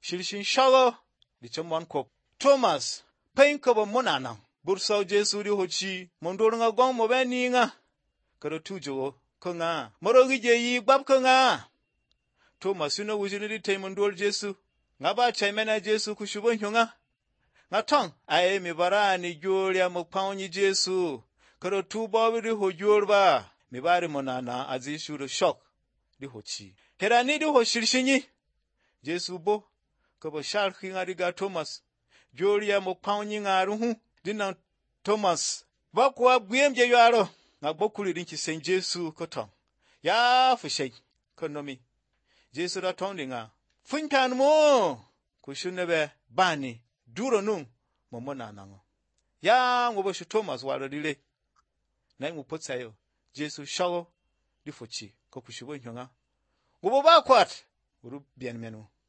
Shirshin shago di chamwan kop. Thomas, pain kaba monana. Bursaw Jesu di hochi, mondor nga gong mo beni nga. Karo tujo, ko nga. Morogi je yi gbab ko nga. Thomas yuna wujini di tay mondor Jesu. Nga ba chay mena Jesu kushubon hyunga. Nga tong, aye mi bara ni gyorya mokpawnyi Jesu. Karo tubo di ho gyorba. Mi bari monana azi shuru shok di hochi. Herani di ho shirshinyi. Jesu bo, kabo sharki nga diga Thomas. Gyorya mokpawnyi nga ruhu. Dinang Thomas. Bakwa gwem je yaro. Nga bokuli dinki sen Jesu ko tong. Ya fushay. Konomi. Jesu da tong di nga. Funtan mo. Kushunebe bani. Duro nung. Momona nango. Ya ngobo shi Thomas waro dile. Na imu potsayo. Jesu shago. Di fochi. Ko kushibo nyonga. Ngobo bakwat. Uru bien menu.